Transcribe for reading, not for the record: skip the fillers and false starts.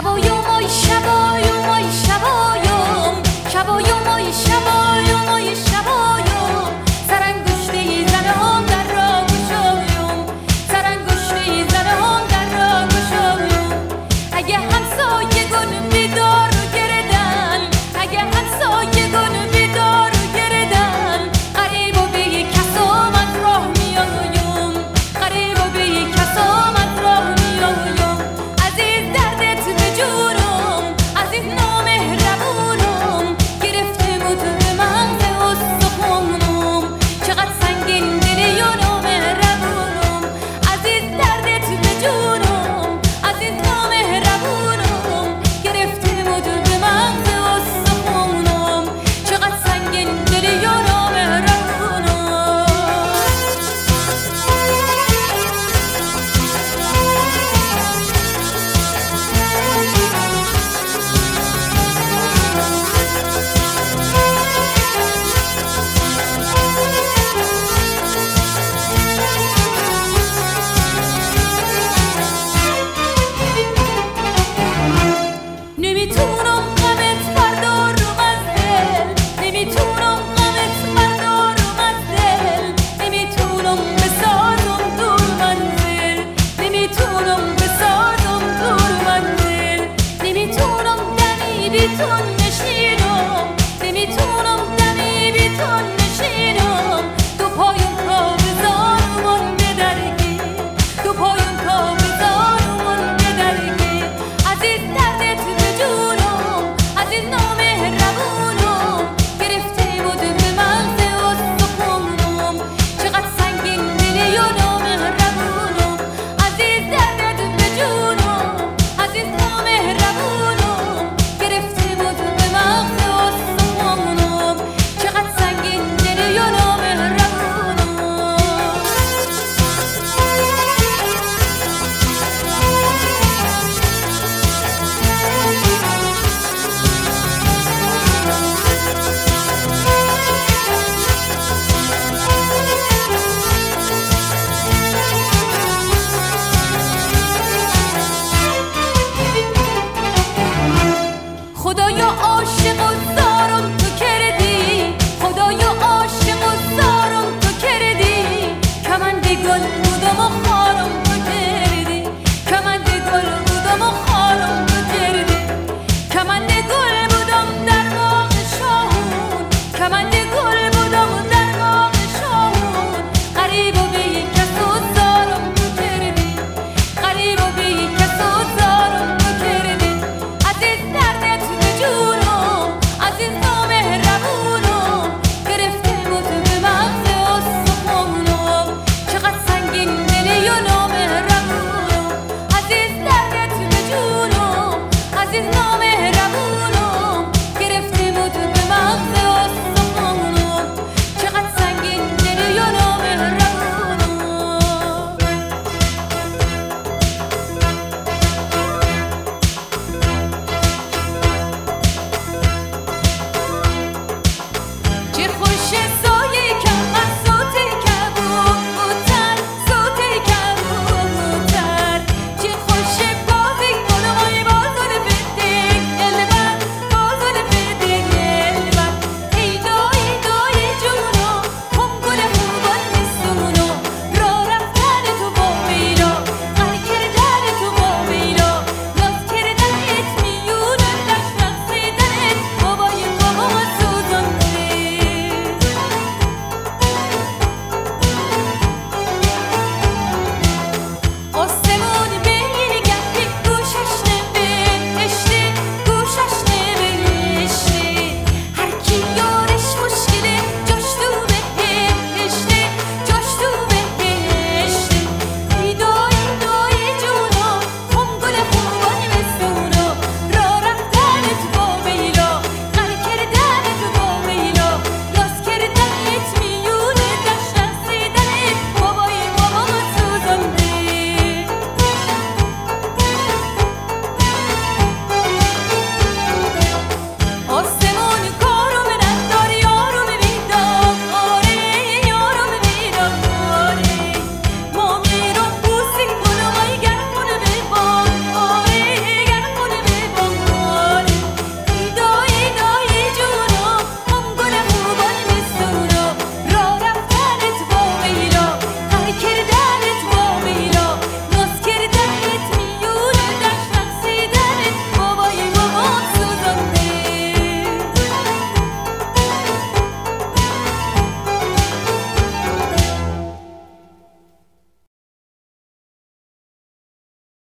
شبایم آی شبایم آی شبایم شبایم آی شبایم آی شبایم سرانگشته زنم در را گشایم سرانگشته زنم در را گشایم اگه همسایگان بیدار و گردن اگه همسایگان بیدار و گردن قریب و به کسامت راه میایم قریب و به کسامت راه میایم عزیز دردت به جونم عزیز نامهربونم گرفته بود به مغز استخونم چقدر سنگین دلی و نامهربونم عزیز دردت به جونم عزیز نامهربونم گرفته بود به مغز استخونم چقدر سنگین دلی و نامهربونم نمیتونم غمت بردارم از دل نمیتونم غمت بردارم از دل نمیتونم بسازم دور منزل نمیتونم بسازم دور منزل نمیتونم دمی بی تو